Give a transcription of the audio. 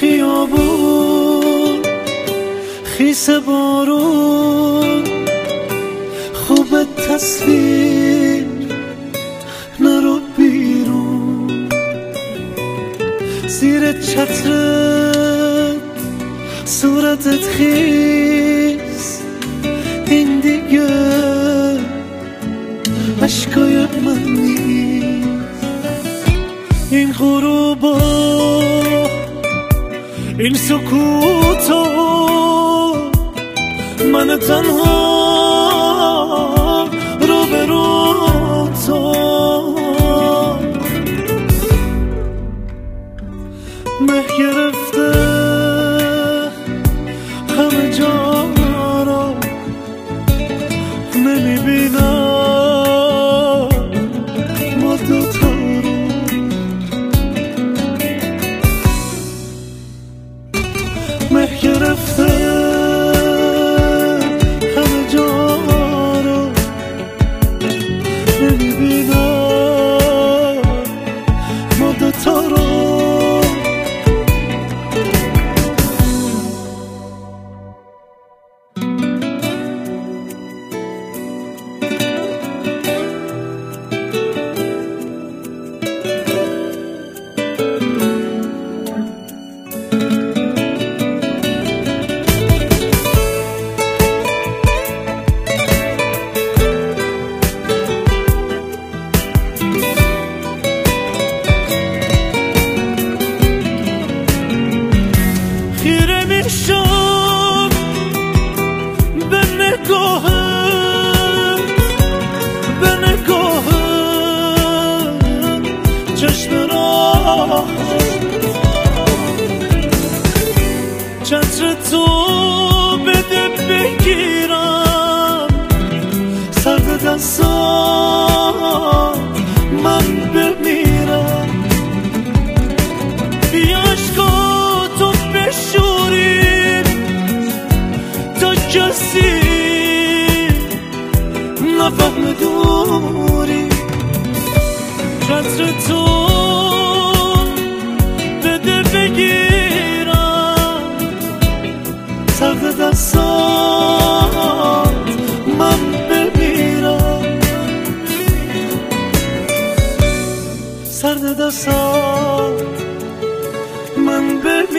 خیابون خیس بارون خوب تصویر نرو بیرون زیر چترت صورتت خیس این دیگه عشقای من نیست این غروبا این سکوتا من تنها رو به رو تو مه گرفته همه جا را نمیبینم ما دوتا رو مه گرفته همه جا رو نمیبینم ما دوتا رو شم به نگاه چشم را چتر تو بده بگیرم سرد دستان من بمیرم بیاشکا تو بشوریم تا کسی نفهم دوری چتر تو بده بگیرم سرد دستان من بمیرم سرد دستان من بمیرم